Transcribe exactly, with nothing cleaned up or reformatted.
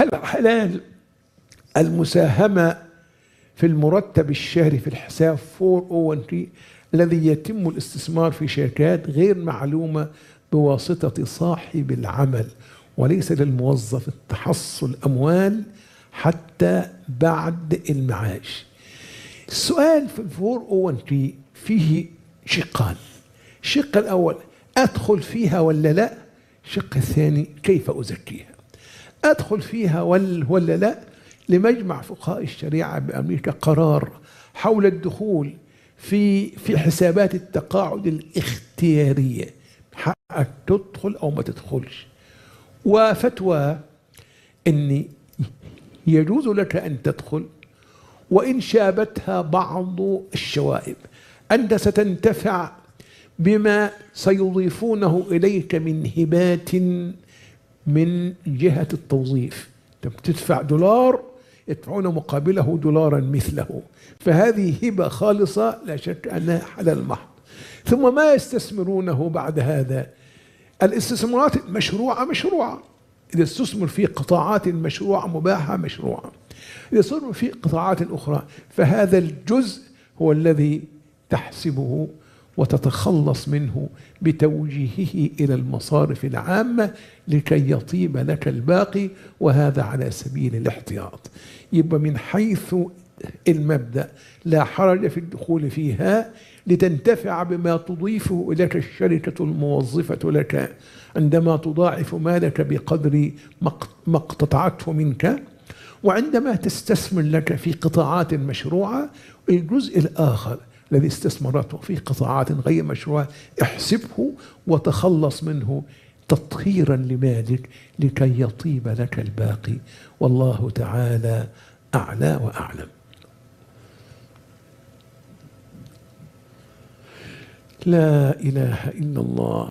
هل حلال المساهمة في المرتب الشهري في الحساب أربعمائة وواحد الذي يتم الاستثمار في شركات غير معلومة بواسطة صاحب العمل، وليس للموظف التحصل أموال حتى بعد المعاش؟ السؤال في أربعمائة وواحد فيه شقان. الشق الأول أدخل فيها ولا لا؟ الشق الثاني كيف أزكيها؟ أدخل فيها ولا لا؟ لمجمع فقهاء الشريعة بأمريكا قرار حول الدخول في في حسابات التقاعد الاختيارية، حقك تدخل أو ما تدخلش، وفتوى أن يجوز لك أن تدخل وإن شابتها بعض الشوائب. أنت ستنتفع بما سيضيفونه إليك من هبات من جهة التوظيف، تدفع دولار يدفعون مقابله دولارا مثله، فهذه هبة خالصة لا شك أنها حلال محض. ثم ما يستثمرونه بعد هذا؟ الاستثمارات المشروعة مشروعة، إذا استثمر في قطاعات مشروعة مباحة مشروعة، إذا استثمر في قطاعات أخرى فهذا الجزء هو الذي تحسبه وتتخلص منه بتوجيهه إلى المصارف العامة لكي يطيب لك الباقي، وهذا على سبيل الاحتياط. يبقى من حيث المبدأ لا حرج في الدخول فيها لتنتفع بما تضيفه إليك الشركة الموظفة لك عندما تضاعف مالك بقدر ما اقتطعته منك، وعندما تستثمر لك في قطاعات مشروعة الجزء الآخر الذي استثمرته في قطاعات غير مشروعة احسبه وتخلص منه تطهيرا لمالك لكي يطيب لك الباقي، والله تعالى أعلى وأعلم. لا إله إلا الله.